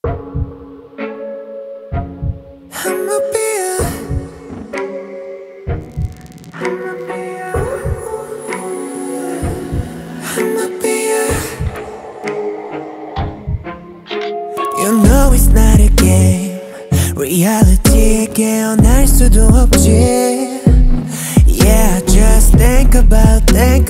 I'ma be You know it's not a game. Reality에 깨어날 수도 없지. Yeah, just think about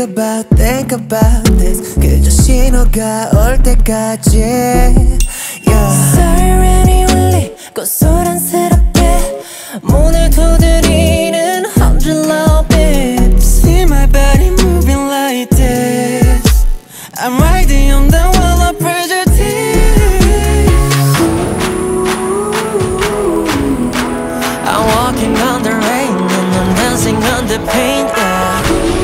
this. 그저 신호가 올 때까지. Yeah. 사이렌이 울리고 소란스럽게 문을 두드리는 100 loud beeps. See my body moving like this. I'm riding on the wall of prejudice. I'm walking on the rain and I'm dancing on the pain, yeah.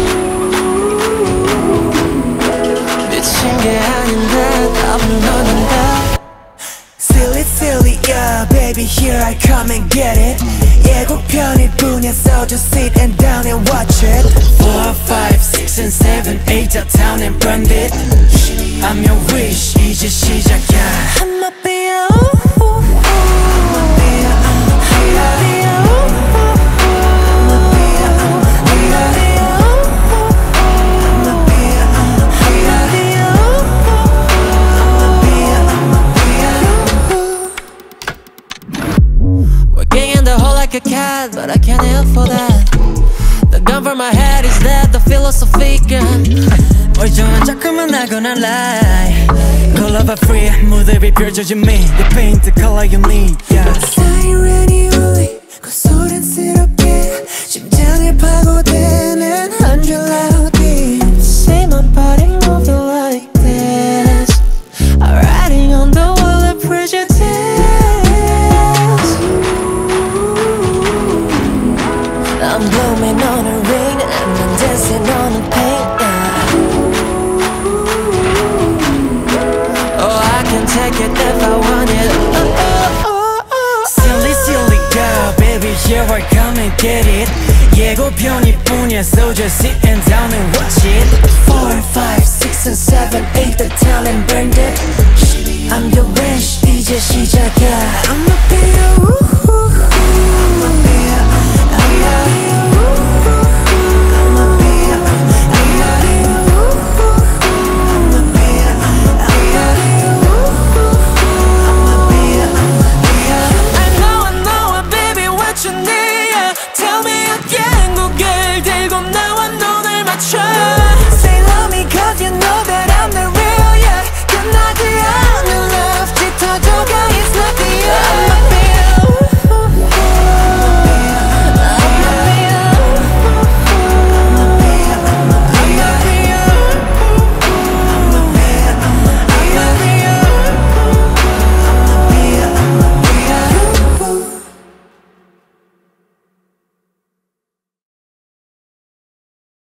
미친 게 아닌데 답은 너는데. Silly, yeah, baby, here I come and get it. 예고편일 뿐이야, so just sit and down and watch it. 4, 5, 6 and 7, 8 다 down and burn it. I'm your wish, 이제 시작이야. I'ma be a Working in the hole like a cat, but I can't help for that. The gun for my head is that the philosophy gun. 멀쩡한 척하면 하거나 lie. Color by free, 무대에 펼쳐진 me. The paint, the color you need, yeah. 사이렌이 울리고 소란스럽게 심장을 파고드는 100 loud beats. See my body moving like this. I'm riding on the wall of prejudice. I'm blooming on a rain and I'm dancing on a pain, yeah. Oh, I can take it if I want it. Silly girl, baby, here I come and get it. 예고편일 뿐이야, so just sit and down and watch it. 4, 5, 6 and 7, 8 the town and burned it. I'm your